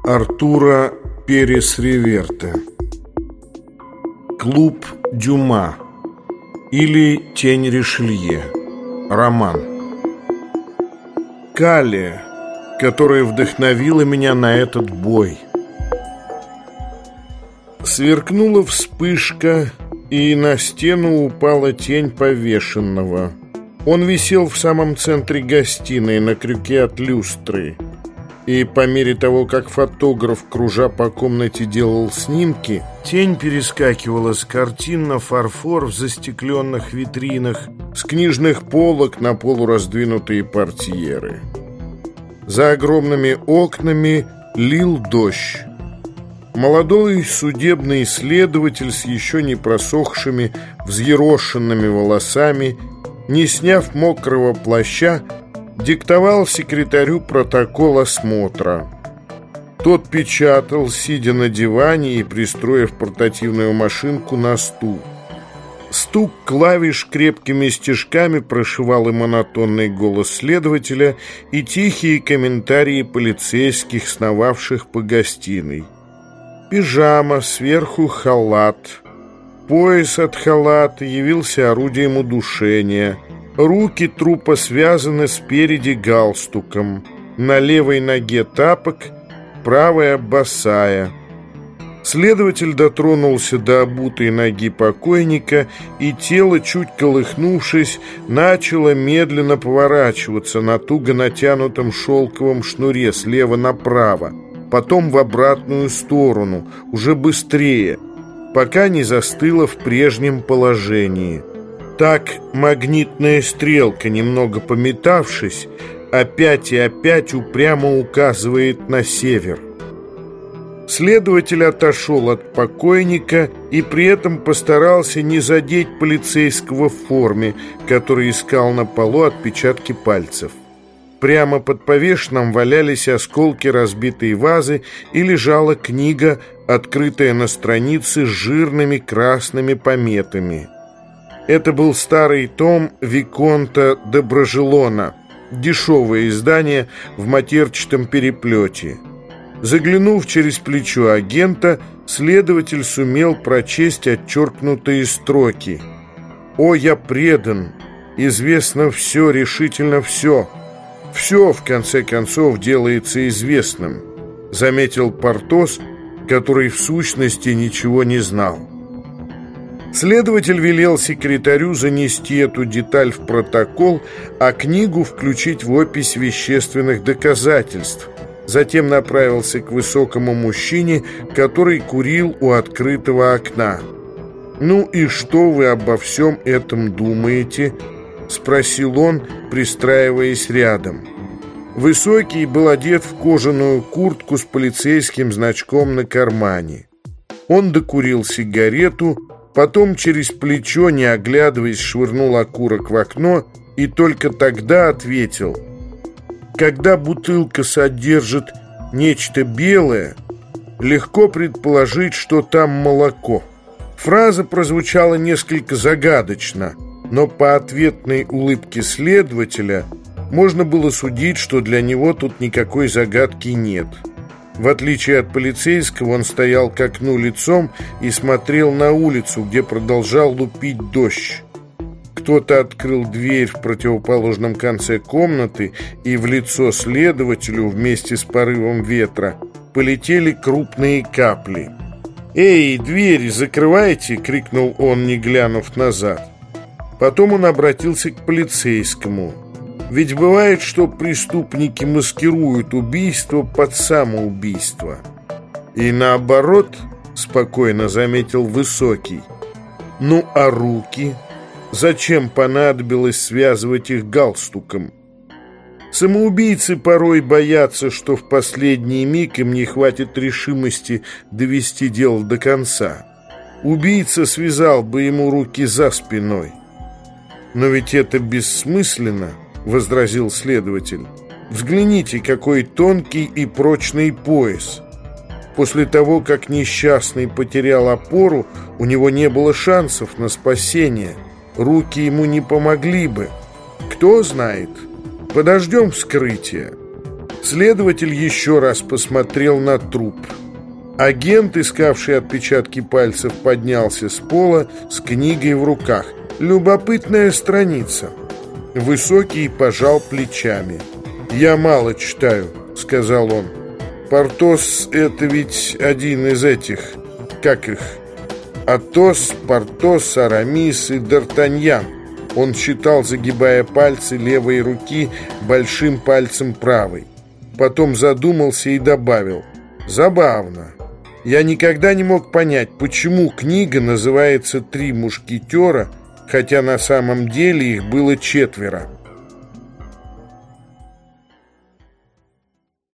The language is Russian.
Артура Перес-Реверте. Клуб Дюма или Тень Ришелье. Роман. Калия, которая вдохновила меня на этот бой. Сверкнула вспышка, и на стену упала тень повешенного. Он висел в самом центре гостиной на крюке от люстры. И по мере того, как фотограф, кружа по комнате, делал снимки, тень перескакивала с картин на фарфор в застекленных витринах, с книжных полок на полураздвинутые портьеры. За огромными окнами лил дождь. Молодой судебный следователь с еще не просохшими, взъерошенными волосами, не сняв мокрого плаща, диктовал секретарю протокол осмотра. Тот печатал, сидя на диване и пристроив портативную машинку на стул. Стук клавиш крепкими стежками прошивал и монотонный голос следователя, и тихие комментарии полицейских, сновавших по гостиной. Пижама, сверху халат. Пояс от халата явился орудием удушения. Руки трупа связаны спереди галстуком. На левой ноге тапок, правая босая. Следователь дотронулся до обутой ноги покойника, и тело, чуть колыхнувшись, начало медленно поворачиваться на туго натянутом шелковом шнуре слева направо, потом в обратную сторону, уже быстрее, пока не застыло в прежнем положении. Так магнитная стрелка, немного пометавшись, опять и опять упрямо указывает на север. Следователь отошел от покойника и при этом постарался не задеть полицейского в форме, который искал на полу отпечатки пальцев. Прямо под повешенным валялись осколки разбитой вазы и лежала книга, открытая на странице с жирными красными пометами. Это был старый том Виконта де Брожелона, дешевое издание в матерчатом переплете. Заглянув через плечо агента, следователь сумел прочесть отчеркнутые строки. «О, я предан! Известно все, решительно все! Все, в конце концов, делается известным», — заметил Портос, который в сущности ничего не знал. Следователь велел секретарю занести эту деталь в протокол, а книгу включить в опись вещественных доказательств. Затем направился к высокому мужчине, который курил у открытого окна. «Ну и что вы обо всем этом думаете?» — спросил он, пристраиваясь рядом. Высокий был одет в кожаную куртку с полицейским значком на кармане. Он докурил сигарету, потом через плечо, не оглядываясь, швырнул окурок в окно и только тогда ответил: «Когда бутылка содержит нечто белое, легко предположить, что там молоко». Фраза прозвучала несколько загадочно, но по ответной улыбке следователя можно было судить, что для него тут никакой загадки нет. В отличие от полицейского, он стоял к окну лицом и смотрел на улицу, где продолжал лупить дождь. Кто-то открыл дверь в противоположном конце комнаты, и в лицо следователю вместе с порывом ветра полетели крупные капли. «Эй, двери закрывайте!» — крикнул он, не глянув назад. Потом он обратился к полицейскому. «Ведь бывает, что преступники маскируют убийство под самоубийство». «И наоборот», — спокойно заметил Высокий. «Ну а руки? Зачем понадобилось связывать их галстуком? Самоубийцы порой боятся, что в последний миг им не хватит решимости довести дело до конца. Убийца связал бы ему руки за спиной». «Но ведь это бессмысленно», — возразил следователь. «Взгляните, какой тонкий и прочный пояс. После того, как несчастный потерял опору, у него не было шансов на спасение. Руки ему не помогли бы. Кто знает? Подождем вскрытия». Следователь еще раз посмотрел на труп. Агент, искавший отпечатки пальцев, поднялся с пола с книгой в руках. Любопытная страница. Высокий пожал плечами. «Я мало читаю», — сказал он. «Портос — это ведь один из этих... Как их? Атос, Портос, Арамис и Д'Артаньян». Он считал, загибая пальцы левой руки большим пальцем правой. Потом задумался и добавил: «Забавно. Я никогда не мог понять, почему книга называется «Три мушкетера», хотя на самом деле их было 4.